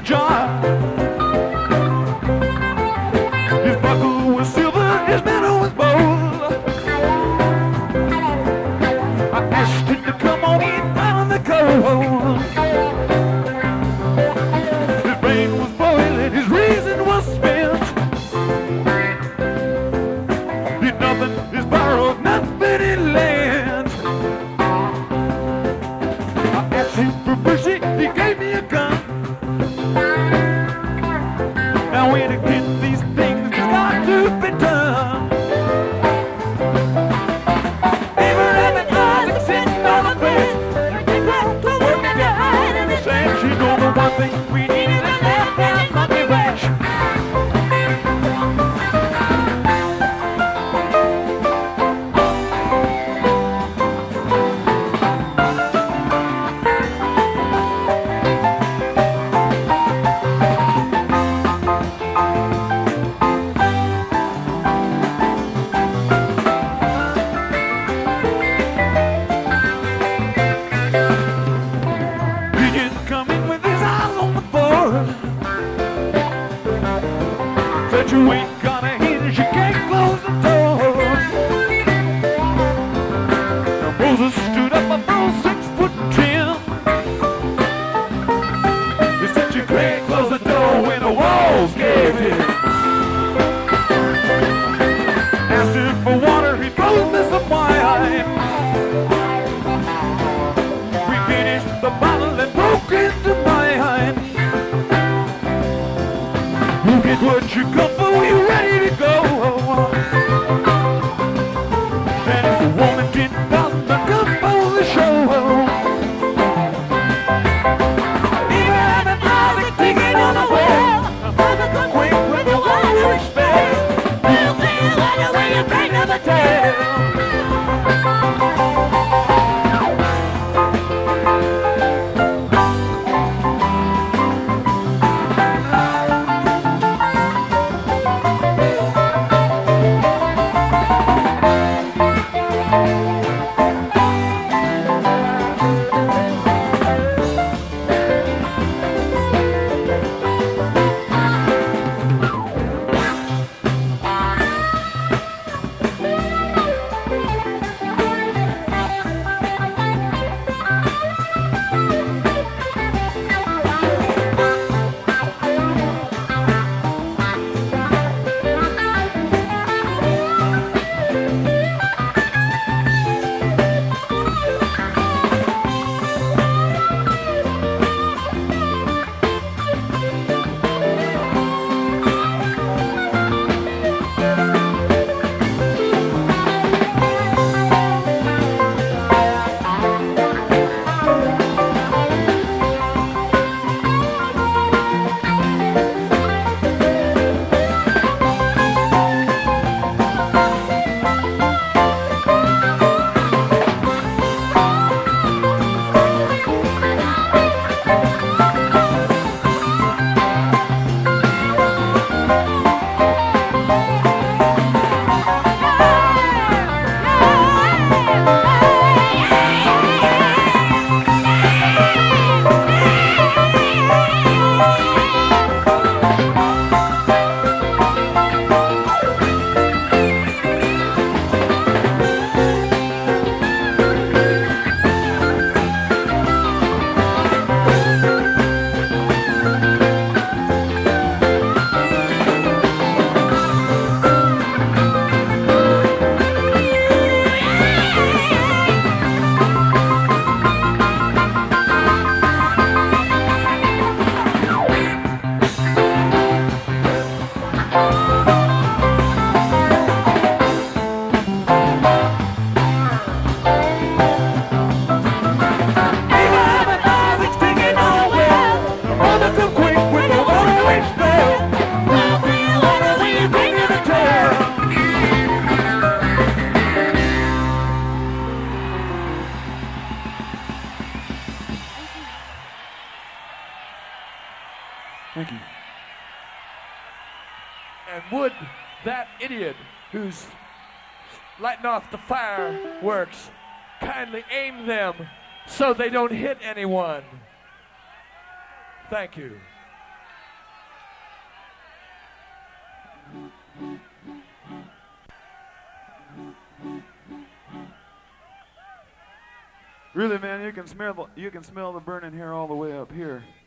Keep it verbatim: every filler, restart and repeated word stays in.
jar. His buckle was silver, his medal was gold. I asked him to come on in out of the cold. His brain was boiling, his reason was spent. Did nothing, his borrowed nothing in land. I asked him for mercy, he gave me a gun. Now when I get these things, it's got to be done. Abraham and Isaac sitting on a bench. They got to work in their hide in the sand. She know the one thing we need is a left hand monkey wrench. He just come in with his eyes on the board. Said you ain't gonna hit us, you can't close the door. Now Moses stood up about six foot ten. He said you can't close the door when the walls gave in. Asked him for water, he told me some wine. We finished the bottle and broke into mine. You get what you come for, we ready to go. And if you want a ten thousand, I'll come for the show. Abraham and Isaac digging on the well. Mother come quick with the water expel. You feel like the way you bring up the tail. Thank you. And would that idiot who's lighting off the fireworks kindly aim them so they don't hit anyone? Thank you. Really, man, you can smell the, you can smell the burning hair all the way up here.